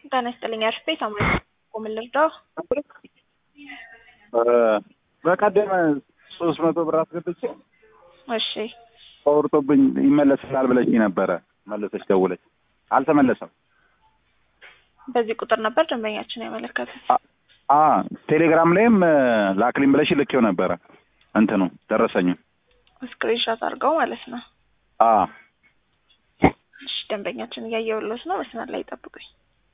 ጤና ይስጥልኝ አርፌ ሳምሪ ቆምን ልርዳው። በቀደም 300 ብር አስገብቼ እሺ ቆርጦብኝ ይመለስላል ብለሽ ነበር። መለሰሽ ደውለሽ አልተመለሰም። በዚህ ቁጥር ነበር ደንበኛችን ያመለከተው። ቴሌግራም ላይም ላክሊም ብለሽ ልኬው ነበር። እንትኑ ደረሰኝ ስክሪንሾት አድርገው ማለት ነው። እሺ ደንበኛችን እያየሁልዎት ነው። መስመር ላይ ጠብቁኝ።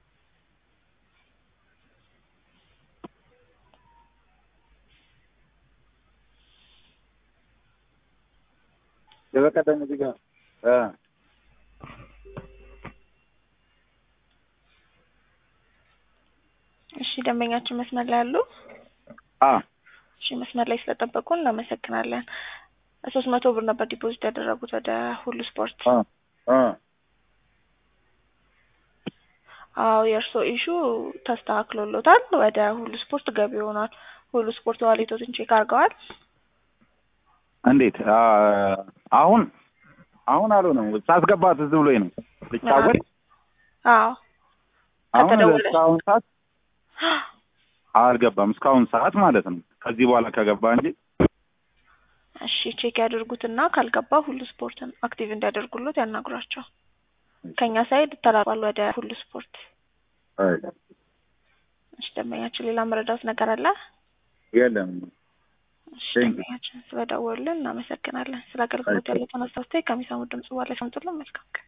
የበቀደም እዚህ ጋር እሺ ደንበኛችን መስመር ላይ አሉ? እሺ መስመር ላይ ስለጠበቁን እናመሰግናለን። 300 ብር ነበር ዲፖዚት ያደረጉት ወደ ሁሉ ስፖርት። የእርሶ ኢሹ ተስተካክሎሎታል። ወደ ሁሉ ስፖርት ገቢ ሆኗል። ሁሉ ስፖርት ዋሌቶችን ቼክ አድርገዋል? እንዴት? አሁን አልሆነም። ሳስገባት ዝም ብሎኝ ነው ልጫወት። አሁን እስካሁን ሰዓት አልገባም። እስካሁን ሰዓት ማለት ነው። ከዚህ በኋላ ከገባ እንጂ። እሺ ቼክ ያድርጉትና ካልገባ ሁሉ ስፖርትን አክቲቭ እንዲያደርጉልዎት ያናግሯቸው። ከኛ ሳይድ ተላልፏል ወደ ሁሉ ስፖርት። እሺ ደንበኛችን ሌላ መረዳት ነገር አለ? የለም። እሺ ደንበኛችን ስለደወሉልን እናመሰግናለን። ስለ አገልግሎት ያለውን አስተያየት ከሚሰሙት ድምጽ በኋላ ሰምተልን መልካም